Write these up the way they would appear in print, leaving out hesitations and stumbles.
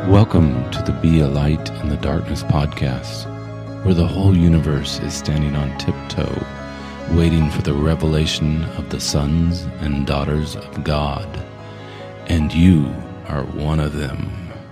Welcome to the Be a Light in the Darkness podcast, where the whole universe is standing on tiptoe, waiting for the revelation of the sons and daughters of God, and you are one of them.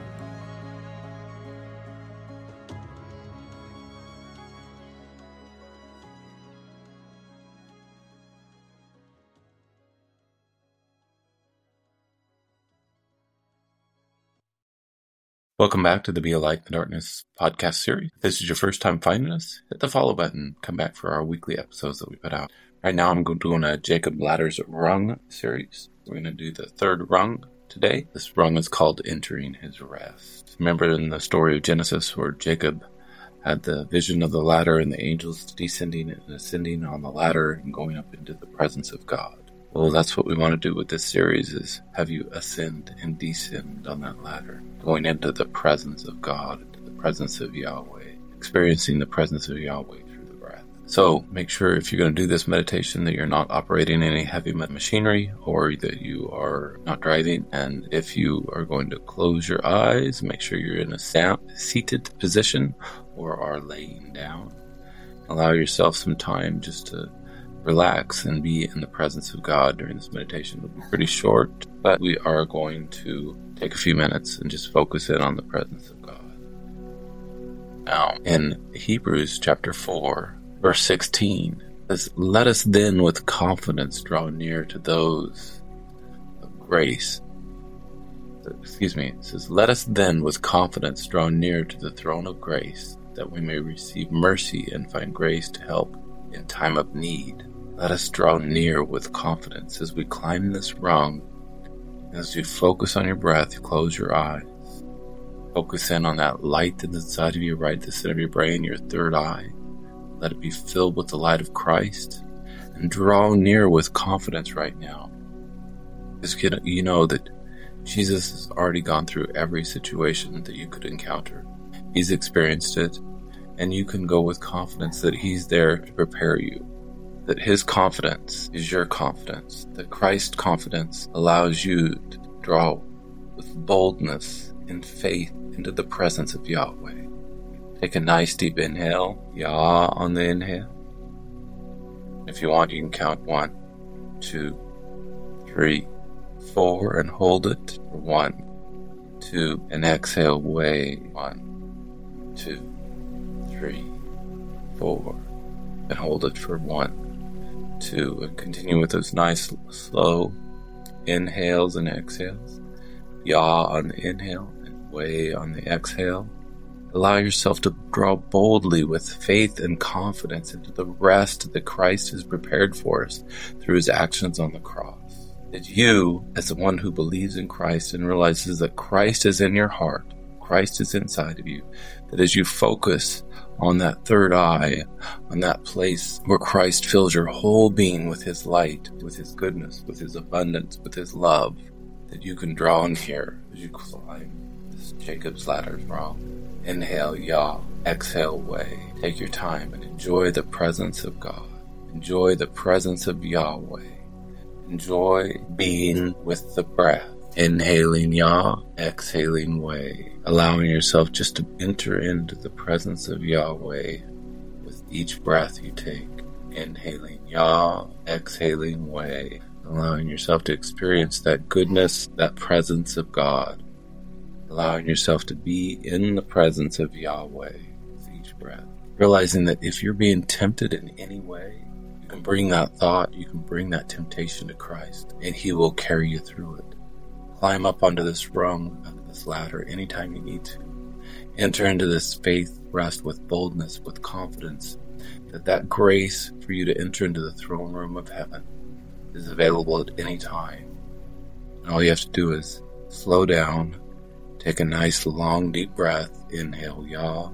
Welcome back to the Be a Light in the Darkness podcast series. If this is your first time finding us, hit the follow button. Come back for our weekly episodes that we put out. Right now I'm doing a Jacob Ladder's Rung series. We're going to do the third rung today. This rung is called Entering His Rest. Remember in the story of Genesis where Jacob had the vision of the ladder and the angels descending and ascending on the ladder and going up into the presence of God. Well, that's what we want to do with this series, is have you ascend and descend on that ladder, going into the presence of God, into the presence of Yahweh, experiencing the presence of Yahweh through the breath. So make sure if you're going to do this meditation that you're not operating any heavy machinery or that you are not driving. And if you are going to close your eyes, make sure you're in a seated position or are laying down. Allow yourself some time just to relax and be in the presence of God during this meditation. It'll be pretty short, but we are going to take a few minutes and just focus in on the presence of God. Now, in Hebrews chapter 4, verse 16, it says, "Let us then with confidence draw near to those of grace." It says, "Let us then with confidence draw near to the throne of grace, that we may receive mercy and find grace to help in time of need." Let us draw near with confidence as we climb this rung. As you focus on your breath, you close your eyes. Focus in on that light inside of you, right at the center of your brain, your third eye. Let it be filled with the light of Christ. And draw near with confidence right now. Because you know that Jesus has already gone through every situation that you could encounter. He's experienced it. And you can go with confidence that He's there to prepare you. That His confidence is your confidence. That Christ's confidence allows you to draw with boldness and faith into the presence of Yahweh. Take a nice deep inhale. Yah on the inhale. If you want, you can count 1, 2, 3, 4 and hold it for 1, 2, and exhale way. 1, 2, 3, 4, and hold it for 1, 2, and continue with those nice slow inhales and exhales. Yah on the inhale and way on the exhale. Allow yourself to draw boldly with faith and confidence into the rest that Christ has prepared for us through His actions on the cross. That you, as the one who believes in Christ and realizes that Christ is in your heart, Christ is inside of you, that as you focus on that third eye, on that place where Christ fills your whole being with His light, with His goodness, with His abundance, with His love, that you can draw near as you climb this Jacob's Ladder's rung. Inhale Yah, exhale way. Take your time and enjoy the presence of God. Enjoy the presence of Yahweh. Enjoy being with the breath. Inhaling Yah, exhaling way. Allowing yourself just to enter into the presence of Yahweh with each breath you take. Inhaling Yah, exhaling way. Allowing yourself to experience that goodness, that presence of God. Allowing yourself to be in the presence of Yahweh with each breath. Realizing that if you're being tempted in any way, you can bring that thought, you can bring that temptation to Christ, and He will carry you through it. Climb up onto this rung, onto this ladder, anytime you need to. Enter into this faith rest with boldness, with confidence, that grace for you to enter into the throne room of heaven is available at any time. And all you have to do is slow down, take a nice long deep breath, inhale Yah,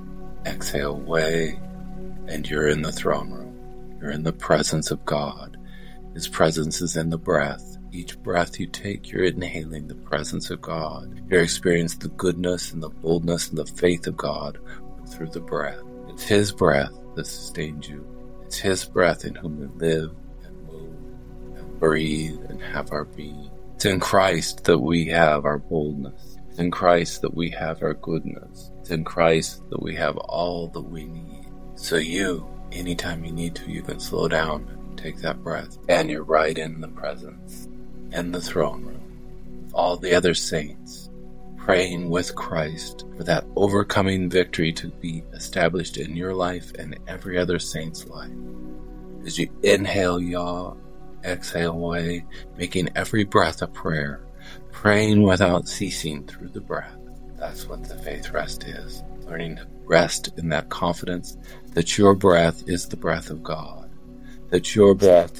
exhale way, and you're in the throne room. You're in the presence of God. His presence is in the breath. Each breath you take, you're inhaling the presence of God. You're experiencing the goodness and the boldness and the faith of God through the breath. It's His breath that sustains you. It's His breath in whom we live and move and breathe and have our being. It's in Christ that we have our boldness. It's It's in Christ that we have our goodness. It's in Christ that we have all that we need. So anytime you need to, you can slow down, take that breath, and you're right in the presence, in the throne room, of all the other saints, praying with Christ for that overcoming victory to be established in your life and every other saint's life. As you inhale Yah, exhale away, making every breath a prayer, praying without ceasing through the breath. That's what the faith rest is. Learning to rest in that confidence that your breath is the breath of God. That your breath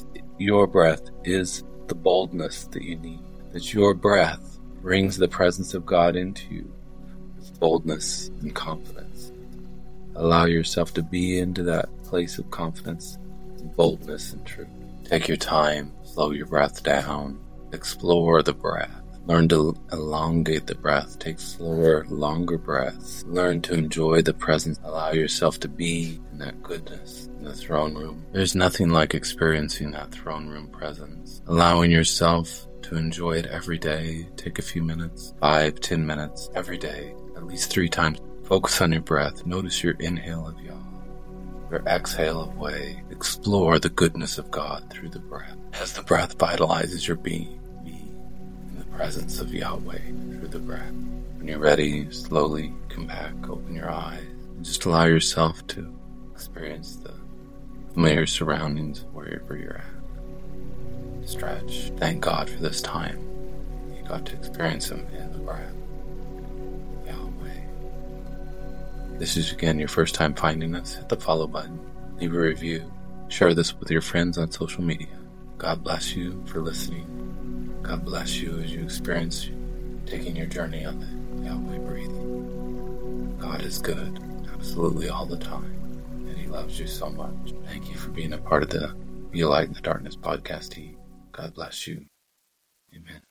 is the boldness that you need. That your breath brings the presence of God into you with boldness and confidence. Allow yourself to be into that place of confidence and boldness and truth. Take your time, slow your breath down, explore the breath. Learn to elongate the breath. Take slower, longer breaths. Learn to enjoy the presence. Allow yourself to be in that goodness in the throne room. There's nothing like experiencing that throne room presence. Allowing yourself to enjoy it every day. Take a few minutes, 5-10 minutes every day, at least 3 times. Focus on your breath. Notice your inhale of Yah, your exhale of Way. Explore the goodness of God through the breath. As the breath vitalizes your being, presence of Yahweh through the breath. When you're ready, slowly come back, open your eyes, and just allow yourself to experience the familiar surroundings wherever you're at. Stretch. Thank God for this time. You got to experience Him in the breath. Yahweh. This is again your first time finding us. Hit the follow button. Leave a review. Share this with your friends on social media. God bless you for listening. God bless you as you experience taking your journey on the Yahweh breathing. God is good, absolutely all the time, and He loves you so much. Thank you for being a part of the Be a Light in the Darkness podcast team. God bless you. Amen.